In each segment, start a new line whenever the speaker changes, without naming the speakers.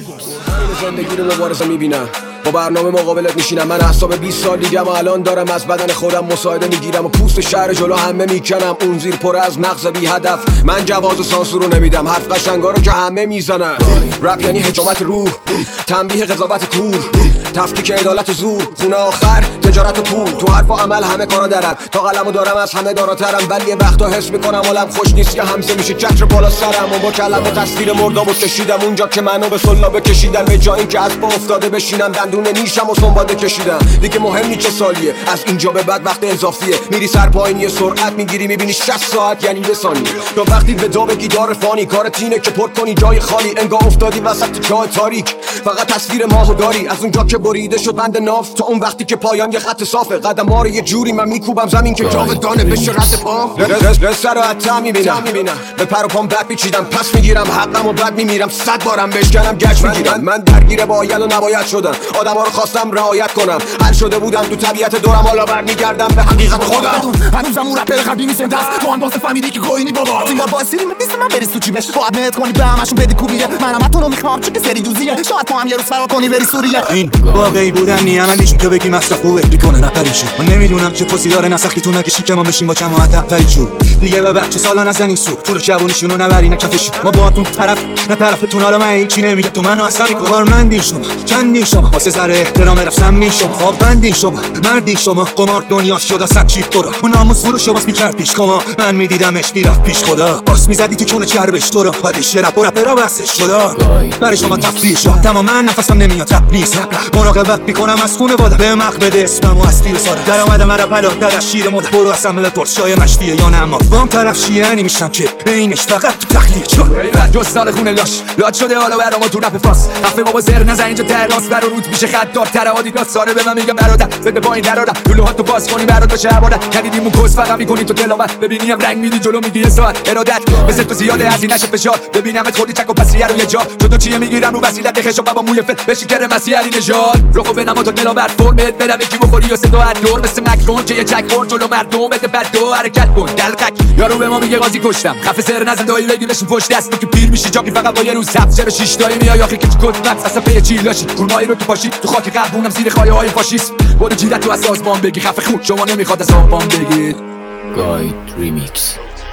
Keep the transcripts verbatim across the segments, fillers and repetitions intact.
زندگی رو مبارزه میبینم، با برنامه مقابلت میشینم. من اعصاب بیست سال دیگم و الان دارم از بدن خودم مساعده میگیرم و پوست شهر جلو همه میکنم. اون زیر پر از مغز بی هدف. من جواز سانسور رو نمیدم، حرف قشنگا رو که همه میزنن. رپ یعنی حجامت روح، تنبیه قضاوت کور، تفکیک عدالت زور، خونه آخر تجارت و پول. تو حرف و عمل همه کارا درم، تا قلمو دارم از همه داراترم. ولی یه وقتا حس میکنم حالم خوش نیست یا همزه میشه چتر بالا سرم. و با کلمه تصویر مردامو کشیدم اونجا که منو به سلابه کشیدن. به جای اینکه از پا افتاده بشینم دندون نیشم و سنباده کشیدم. دیگه مهم نیست چه سالیه، از اینجا به بعد وقت اضافیه. میری سر پایینی سرعت میگیری میبینی شصت ساعت یعنی یه ثانیه. تو وقتی به دا بگی دار فانی، کارت اینه که پر کنی جای خالی. انگار افتادی وسط جای تاریک، فقط تصویر ماهو داری. از اونجا که بریده شد بند ناف تا اون وقتی که پایان یه خط صافه. قدم‌ها رو یه جوری من میکوبم زمین که جاودانه بشه رد پام. رسه رو حتی میبینم، به پر و پام بد میچیدم، پس میگیرم حقم و بد میمیرم. صد بارم بشکنم گشت میگیرم. من درگیر باید و نباید شدم، آدما رو خواستم رعایت کنم. حل شده بودم تو طبیعت دورم، حالا برمیگردم به حقیقت خودم.
هنوزم اون رپر قلبی میسم دست تو هم واسه فهمیدی که گوینی بابا. این بار واسیری میبیسه من بری سوچی بشه. باید مهت کنی به همشون بدی کوبیه. منم حتی رو میخوام چون که سری دوزیه. شاید تو هم یه روز فرار کنی بری سوریه. این
واقعی بودن نی عملیش که بگی مصرف خوبه میکنه نپریشه. من نمیدونم چه پسی داره نسخی تو نکشی که ما بشیم با جماعت اپریشو. دیگه به بچه سالا نزنین سو پول جوونیشونو نبرین کفش. ما باهاتون طرف نه طرفتون. حالا من هیچی نمیگم تو منو اصلا کارمندی شما چندی شما واسه سر احترام رفتم میشم. خواب بندی شما مردی شما قمار دنیا شده صد چی تو رو. اون ناموس برو شما میکرد پیش شما. من میدیدمش میرفت پیش خدا. باس میزدی تو چونه چربش تو رو. خودش رپ و رپرا بسش شدا. برای شما تفریح شد تماما نفسم نمیاد رپ نیست. مراقبت میکنم از خونه بادا به مق بده اسمم و از تیر ساره. در آمده مرا پلا در شیر مدر برو از عمل پرشای مشتیه یا نه. اما بام طرف شیرنی میشم که بینش فقط تو تخلیق شد.
جز سال خونه لاش لات شده حالا برام تو رپ فاس. حرف بابا زر نزن اینجا تراس برا روت میشه خط دار ترادی داستانه. به من میگم برادر بده پایین درادر لولوها تو باز کنی برات بشه عبادت. ندیدیمون کوس فقط میکنی تو تلاوت. ببینیم رنگ میدی جلو میگی یه ساعت ارادت. مثل تو زیاده از این نشه فشار. ببینمت خودی چک و پسیه رو یه جا. تو چیه میگیرم رو وسیلت خشاب بابا موی فت بشی کر مسیح علی نژاد. رخو بنما تو دلاور فرمت برم یکی بخوری و صدا دور مثل مکرون که یه چک خورد جلو مردم بده بد دو حرکت کن دلقک. یارو به ما میگه قاضی کشتم خفه سر نزن دایی بگی بشین پشت دست. تو که پیر میشی جاکی فقط با یه روز سبز چرا شش تایی میای آخه که کد مکس اصلا پی چی لاشی. کورمایی رو تو پاشی تو خاک قلبونم زیر خایه های فاشیسم. برو جیرت تو از سازمان بگی خفه خود شما نمیخواد از آبان بگید.
گاید ریمیکس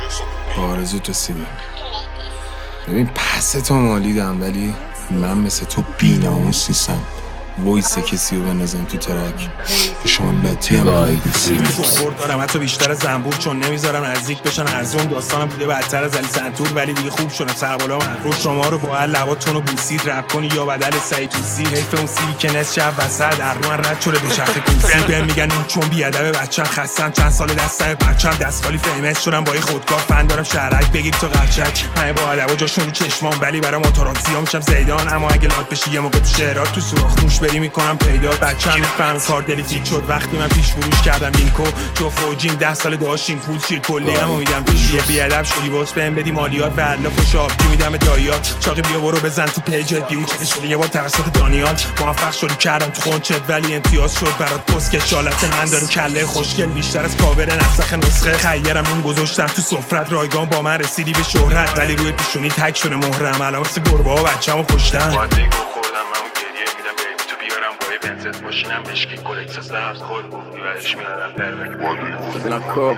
آرزو تو سیبه. ببین پس تو مالیدم ولی من مثل تو بی‌ناموس نیستم. وایس کسی رو بنازم تو ترک شما لطی هم
خورد دارم حتی بیشتر از زنبور چون نمیذارم نزدیک بشن ارزون. داستانم بوده بدتر از علی سنتور ولی دیگه خوب شدم. سربالا من رو شما رو با هر لباتون رو بوسید رپ کنی یا بدل سعی توسی. حیف اون سی که نصف شب وسط در رو من رد شده دوچرخه کوسی. بهم میگن این چون بیادبه بچم خستم چند سال دستم بچم دستخالی فیمس شدم با این خودکار فن دارم شهرک بگید تو قچک. من با ادب جاشون چشمام ولی برام موتوراتزیا میشم زیدان. اما اگه لاک بشی یه موقع تو شعرات تو سوراخ موش بری میکنم پیدا. بچه‌م میفهم کار دلیتیک شد وقتی من پیش فروش کردم اینکو جفت و جیم ده سال داشتیم پول شیر کلی هم میدم پیش. یه بیادب شدی واسه بهم بدی مالیات و علاف و شاب میدم دایات. چاقی بیا برو بزن تو پیج دیو چه شده یه بار توسط دانیال. موفق شدی کردم تو خونچت ولی امتیاز شد برات پست که شالت من داره کله خوشگل بیشتر از کاور نسخ نسخه. خیرم اون گذاشتم تو سفرت رایگان با من رسیدی به شهرت ولی روی پیشونی تک شده مهرم. الان واسه گربه ها بچه‌مو کشتن. بنزت ماشینم مشکی کلکس سبز خود گفتی برش میارم پرمک
نکو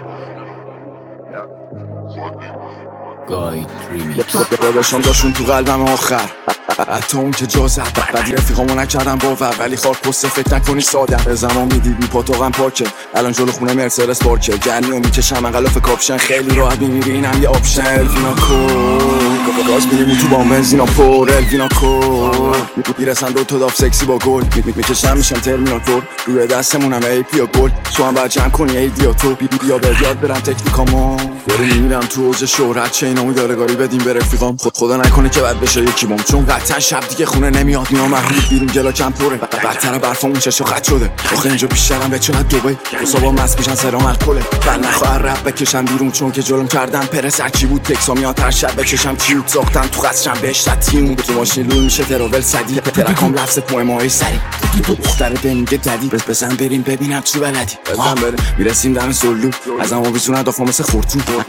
گاید ریمیکس
داداشم داشون تو قلبم آخر حتی اون که جا زد بعدی رفیقامو نکردم باور ولی خاک پسته فکر نکنی سادم. به زمان میدیدی پاتوقم پاکه الان جلو خونه مرسدس پارکه. گرمی و میکشم انقلاف کاپشن خیلی راحت میمیری اینم یه آپشن. الوینا کو گاز میریم تو بام بنزینا پر الوینا کو میرسن دو تا داف سکسی با گل میکشم میشم ترمیناتور روی دستمونم ای پی و گل. تو هم باید جمع کنی ای دیا تو بی بیا به یاد برم تکنیکامو. بریم میرم تو اوج شهرت چینامو یادگاری بدیم به رفیقام. خود خدا نکنه که بعد بشه یکی بام چون قطعا شب دیگه خونه نمیاد. میام محمود بیرون گلا کم پره بدتر برفامون چشو خط شده. آخه اینجا بیشترم به چقدر دوبه حسابا مست میشن سرام الکله. من نخواهر رب بکشم بیرون چون که جلوم کردم پرس هرچی بود تکسا میاد هر شب بکشم کیوت ساختم تو قصرم بهش تیم. تو ماشین لول میشه تراول سدی ترکام لفظ مهمای سری تو دختر دنگه ددی بس بزن بریم ببینم چی بلدی. بزن بریم میرسیم دم سلو از اما بیسون اضافه مثل خورتون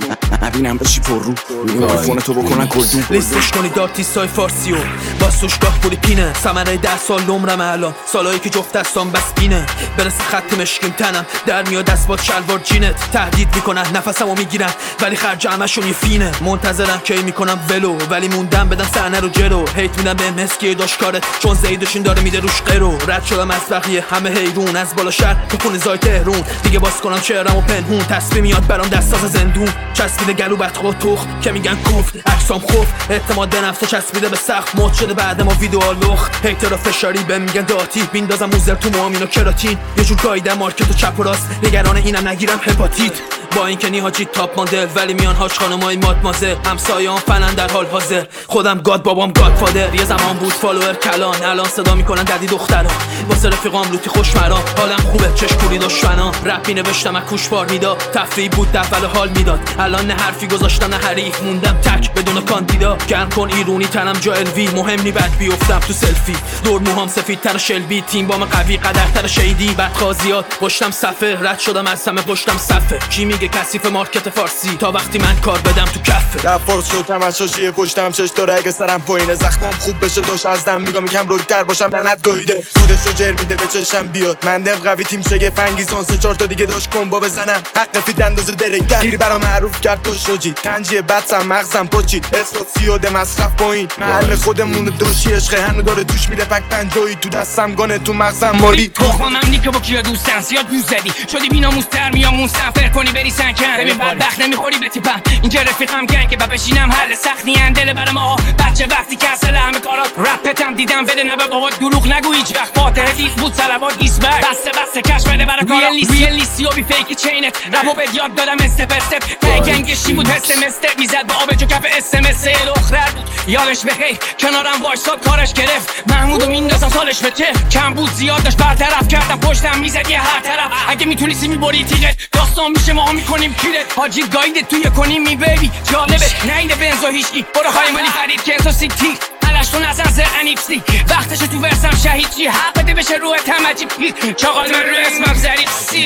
نبینم بشی پر رو میگم آیفون تو بکنن کردون
لیستش کنی دارتیستای فارسی و باسوش گاه پولی پینه ثمره ده سال نمرم الان سالایی که جفت دستان بس بینه برسه خط مشکیم تنم در میاد دست با شلوار جینت تهدید میکنن نفسمو میگیرن ولی خرج همشون یه فینه منتظرم کی میکنم ولو ولی موندم بدن صحنه رو جلو هیت میدم به مسکی داشکارت چون زیدشون داره میده روش قرو رد شدم از بقیه همه حیرون از بالا شهر به خون زای تهرون دیگه باز کنم چهرمو پنهون تصفیه میاد برام دست از زندون چسبیده گلو بدخوا تخ که میگن کوفت عکسام خوف اعتماد به نفس چسبیده به سقف مد شده بعد ما ویدیو لخ هیتر فشاری به میگن داتی بیندازم موزر تو موامین و کراتین یه جور گایدم مارکت و چپ و راست نگران اینم نگیرم هپاتیت با اینکه نیهاجی تاپ ماندل ولی میان هاش خانمای مادمازل همسایه‌ام فنن در حال حاضر خودم گاد بابام گاد فادر یه زمان بود فالوور کلان الان صدا میکنن ددی دخترا واسه رفیقام لوتی خوش مرا حالم خوبه چشکولی دشمنا رپ نوشتم از کوش بار میدا تفریح بود اول حال میداد الان نه حرفی گذاشتن نه حریف موندم تک بدون کاندیدا گرم کن ایرونی تنم جا الوی مهم نی بعد بیافتم تو سلفی دور موهام سفید تر شلبی تیم بام قوی قدر تر شیدی بدخوازیات پشتم صفه رد شدم از همه پشتم صفه کی میگه کثیف مارکت فارسی تا وقتی من کار بدم تو کفه
در فارس شد تماشاشی پشتم شش تا اگه سرم پایینه زخمم خوب بشه دوش ازدم میگم یکم رویتر باشم لعنت گاییده خودشو جر میده به چشم بیاد من دف قوی تیم شگفت انگیزان سه چهار تا دیگه داش کمبا بزنم حق فیت اندازه درنگر گیر برام معروف کرد تو شوجی تنجی بدسم مغزم پچید اسمت سیاده مصرف پایین محل خودمون دوشی عشق هنو داره توش میده پک پنجایی تو دستم گانه تو مغزم ماری
تخمم نیکه با کیا دوستن زیاد بوز زدی شدی بیناموزتر میام مسافر کنی بری سنکن ببین بدبخت نمیخوری به تیپم اینجا رفیقم گنگ که بشینم حل سختی اندل برام آ بچه وقتی کنسل همه کارات رپتم دیدم بده نه بابا دروغ نگو هیچ وقت فاتحه دیس بود صلوات ایسبر بسته بسته کش بده برای کارا ریل لیستی و بی فیک چینت رپو به یاد دادم استپ استپ گنگشی بود اس ام اس میزد با آب جو کف اس ام اس الاخر بود یادش بخیر کنارم وایساد کارش گرفت محمودو میندازم سالش به چه کم بود زیاد داشت برطرف کردم پشتم میزد یه هر طرف اگه میتونستی میبری تیغت داستان میشه ما میکنیم کیرت حاجی گاید توی کنیم می بیبی جالبه نینه بنزو هیچکی برو های مالی فرید کنسو سیتی علشتون از از انیپسی وقتش تو ورسم شهید چی حق بده بشه روح تمجی پیر چاقال من رو اسمم زرید سی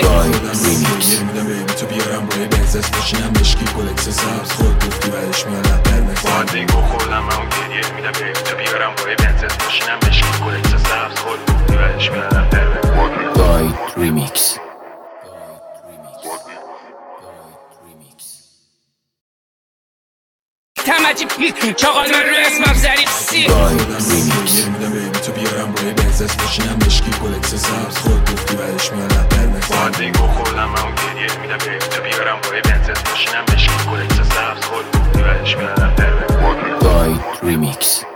تو بیارم روی بنزس بشینم بشکی کلکس سبز خود گفتی برش میارم برمز
بادینگو خودم اون گریه میدم بیبی تو بیارم روی بنزس بشینم بشکی کلکس سبز خود گفتی برش میارم برمز
Guide Remix.
تمجی پیر چاقال من رو اسمم زرید سی
تو بیارم روی بنزس بشینم بشکی کلکس سبز خود گفتی برش میارم برمز
بادینگو خودم اون گریه میدم بیبی تو بیارم روی بنزس بشینم بشکی کلکس سبز خود گفتی برش میارم برمز
Guide Remix.